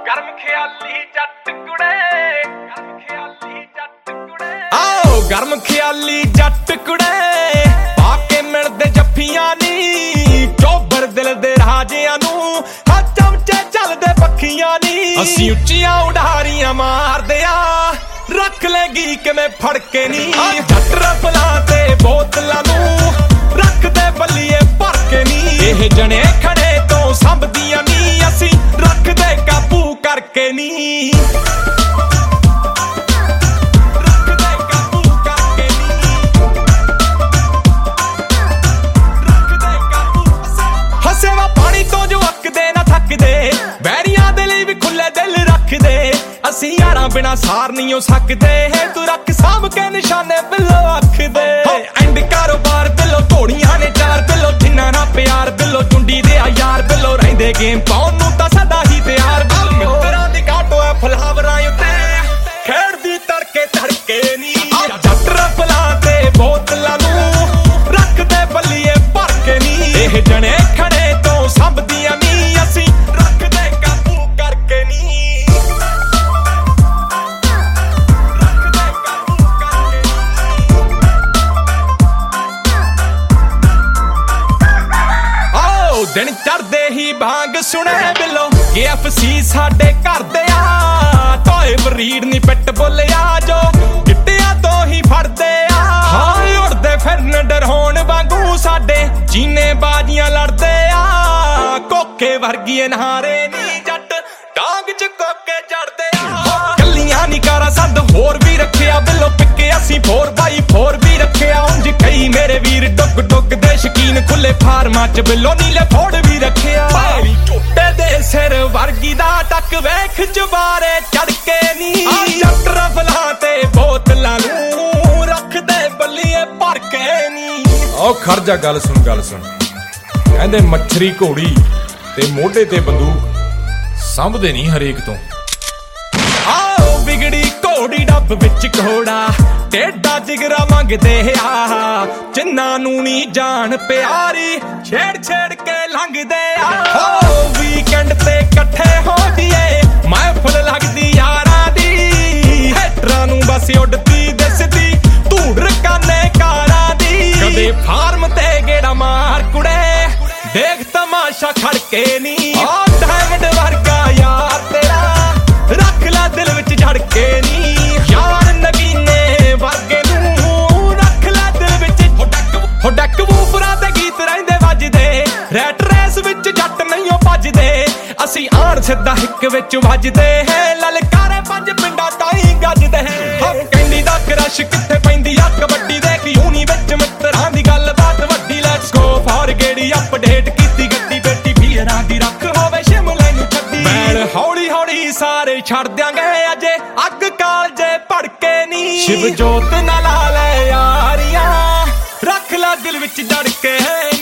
ਗਰਮ ਖਿਆਲੀ ਜੱਟ ਕੁੜੇ, ਗਰਮ ਖਿਆਲੀ ਜੱਟ ਕੁੜੇ, ਆਓ ਗਰਮ ਖਿਆਲੀ ਜੱਟ ਕੁੜੇ, ਪਾ ਕੇ ਮਿਲਦੇ ਜੱਫੀਆਂ ਨੀ ਚੋਬਰ ਦਿਲ ਦੇ ਰਾਜਿਆਂ ਨੂੰ, ਹਾਂ ਚਮਚੇ ਚੱਲਦੇ ਪੱਖੀਆਂ ਨੀ, ਅਸੀਂ ਉੱਚੀਆਂ ਉਡਾਰੀਆਂ ਮਾਰਦੇ ਆ, ਰੱਖ ਲੈਗੀ ਕਿਵੇਂ ਫੜ ਕੇ ਨੀ, ਜੱਟ ਰਫਲਾਂ ਤੇ ਬੋਤਲਾਂ ਨੂੰ ਰੱਖਦੇ ਬੱਲੀਏ ਭਰ ਕੇ ਨੀ, ਇਹ ਜਣੇ ਖੜੇ ਤੋਂ ਸੰਭਦੀਆਂ ਨੀ, ਅਸੀਂ ਰੱਖਦੇ ਕਾਬੂ ਕਰਕੇ ਨੀ, ਰੱਖਦੇ ਕਾਬੂ ਕਰਕੇ ਨੀ, ਰੱਖਦੇ ਕਾਬੂ। ਹੱਸੇ ਵਾ ਪਾਣੀ ਤੋਂ ਜੋ ਅੱਕਦੇ ਨਾ ਥੱਕਦੇ, ਬੈਰੀਆਂ ਦੇ ਲਈ ਵੀ ਖੁੱਲੇ ਦਿਲ ਰੱਖਦੇ, ਅਸੀਂ ਯਾਰਾਂ ਬਿਨਾ ਸਾਰ ਨਹੀਂ ਹੋ ਸਕਦੇ, ਤੂੰ ਰੱਖ ਸਾਂਭ ਕੇ ਨਿਸ਼ਾਨੇ ਬਿੱਲੋ ਅੱਖ ਦੇ, ਐਂਡ ਕਾਰੋਬਾਰ ਬਿੱਲੋ ਘੋੜੀਆਂ ਨੇ ਚਾਰ ਬਿੱਲੋ, ਜਿੰਨਾ ਨਾ ਪਿਆਰ ਬਿੱਲੋ ਚੁੰਡੀ ਦੇ ਆ ਯਾਰ ਬਿੱਲੋ, ਰਹਿੰਦੇ ਗੇਮ ਪਾਉਣ ਨੂੰ ਤਾਂ ਸਦਾ ਹੀ ਤਿਆਰ ਬਿੱਲੋ, ਮਿੱਤਰਾਂ ਦੀ ਕਾਟੋ ਐ ਫਲਾਵਰਾਂ ਉੱਤੇ ਖੇਡਦੀ ਤੜਕੇ ਤੜਕੇ ਨੀ, ਜੱਟ ਰਫਲਾਂ ਤੇ ਬੋਤਲਾਂ ਨੂੰ ਰੱਖਦੇ ਬੱਲੀਏ ਭਰ ਕੇ ਨੀ, ਇਹ ਜਣੇ ਖੜੇ ਤੋਂ ਸੰਭਦੀਆਂ ਨੀ, ਅਸੀਂ ਰੱਖਦੇ ਕਾਬੂ ਕਰਕੇ ਨੀ, ਦਿਨ ਚੜਦੇ ਹੀ ਭਾਂਗ ਸੁਣੇ ਬਿੱਲੋ, KFC ਸਾਡੇ ਘਰ ਦੇ ਆ, ਟੋਏ ਬਰੀਡ ਨੀ ਪਿੱਟ ਬੋਲਿਆ ਜੋ ਗਿੱਟਿਆਂ ਤੋਂ ਹੀ ਫੜਦੇ ਆ, ਹਾਂ ਉੜਦੇ ਫਿਰਨ ਡਰਹੋਣ ਵਾਂਗੂ ਸਾਡੇ ਚੀਨੇ ਬਾਜ਼ੀਆਂ ਲੜਦੇ ਆ, ਕੋਕੇ ਵਰਗੀਏ ਨਹਾਰੇ ਨੀ ਜੱਟ ਡਾਂਗ ਚ ਕੋਕੇ ਚੜਦੇ ਆ, ਕੱਲੀਆਂ ਨੀ ਕਾਰਾਂ ਸੰਦ ਹੋਰ ਵੀ ਰੱਖਿਆ ਬਿੱਲੋ, ਪਿੱਕੇ ਅਸੀਂ 4x4 ਵੀ ਰੱਖਿਆ, ਉਂਝ ਕਈ ਮੇਰੇ ਵੀਰ ਡੁੱਗ ਡੁੱਗ ਦੇ ਸ਼ਕੀਨ, ਖੁੱਲੇ ਫਾਰਮਾਂ ਚ ਬਿੱਲੋ ਨੀਲੇ ਫੋੜ ਵੀ ਰੱਖਿਆ, ਭਾਈ ਝੋਟੇ ਦੇ ਸਿਰ ਵਰਗੀ ਦਾ ਟੱਕ ਵੇਖ ਜਵਾਰੇ ਚੜ ਕੇ ਨੀ, ਜੱਟ ਰਫਲਾਂ ਤੇ ਬੋਤਲਾਂ ਨੂੰ ਰੱਖਦੇ ਬੱਲੀਏ ਭਰ ਕੇ ਨੀ। ਆਓ ਖੜ ਜਾ, ਗੱਲ ਸੁਣ ਕਹਿੰਦੇ ਮੱਛਰੀ ਘੋੜੀ ਤੇ ਮੋਢੇ ਤੇ ਬੰਦੂਕ ਸੰਭਦੇ ਨਹੀਂ ਹਰੇਕ ਤੋਂ, ਆਓ ਵਿਗੜੀ ਘੋੜੀ ਡੱਬ ਵਿੱਚ ਘੋੜਾ, ਟੇਡਾ ਜਿਗਰਾ ਮੰਗਦੇ ਆ, ਜਿੰਨਾਂ ਨੂੰ ਨੀ ਜਾਣ ਪਿਆਰੀ ਛੇੜ ਛੇੜ ਕੇ ਲੰਘਦੇ ਆ, ਵੀਕਐਂਡ ਤੇ ਇਕੱਠੇ ਹੋ ਜੀਏ ਮਹਿਫਲ ਲੱਗਦੀ ਯਾਰਾਂ ਦੀ, ਹੈਟਰਾਂ ਨੂੰ ਬਸ ਉੱਡਦੀ ਦਿਸਦੀ ਧੂੜ ਰਕਾਨੇ ਕਾਰਾਂ ਦੀ, ਕਦੇ ਫਾਰਮ ਤੇ ਗੇੜਾ ਮਾਰ ਕੁੜੇ, ਦੇਖ ਤਮਾਸ਼ਾ ਖੜ ਕੇ ਨੀ, ਡਾਇਮੰਡ ਵਰਗਾ ਯਾਰ ਤੇਰਾ ਰੱਖ ਲੈ ਦਿਲ ਵਿੱਚ ਝੜ ਕੇ ਨੀ, ਯਾਰ ਨਗੀਨੇ ਵਰਗੇ ਨੂੰ ਰੱਖ ਲੈ ਦਿਲ ਵਿੱਚ, ਹੋ ਡੱਕ ਵੂਫਰਾਂ ਤੇ ਗੀਤ ਰਹਿੰਦੇ ਵੱਜਦੇ, ਰੈਟ ਰੇਸ ਵਿੱਚ ਜੱਟ ਨਹੀਂ ਭੱਜਦੇ, ਅਸੀਂ ਆਣ ਸਿੱਧਾ ਹਿੱਕ ਵਿੱਚ ਵੱਜਦੇ ਹੈ, ਲਲਕਾਰੇ ਪੰਜ ਪਿੰਡਾਂ ਤਾਈਂ ਗੱਜਦੇ ਹੈ, ਕੈਂਡੀ ਦਾ ਕਰਸ਼ ਕਿੱਥੇ ਪੈਂਦੀ ਆ ਕਬੱਡੀ ਦੇ ਕਿਊਨੀ ਵਿੱਚ ਮਿੱਤਰਾਂ ਦੀ ਗੱਲਬਾਤ ਵੱਡੀ, ਲੈਟਸ ਗੋ ਫਾਰ ਗੇੜੀ ਅਪਡੇਟ ਕੀਤੀ ਗੱਡੀ ਬੇਟੀ ਵੀਰਾਂ ਦੀ ਰੱਖ ਹੋਵੇ ਸ਼ਿਮਲੇ ਨੂੰ ਛੱਡੀ, ਮੈਲ ਹੌਲੀ ਹੌਲੀ ਸਾਰੇ ਛੱਡ ਦਿਆਂਗੇ ਅਜੇ ਅੱਗ ਕਾਲਜੇ ਭੜਕੇ ਨੀ, ਸ਼ਿਵ ਜੋਤ ਨਾਲ ਲਾ ਲੈ ਯਾਰੀਆਂ ਰੱਖ ਲੈ ਦਿਲ ਵਿੱਚ ਜੜ ਕੇ।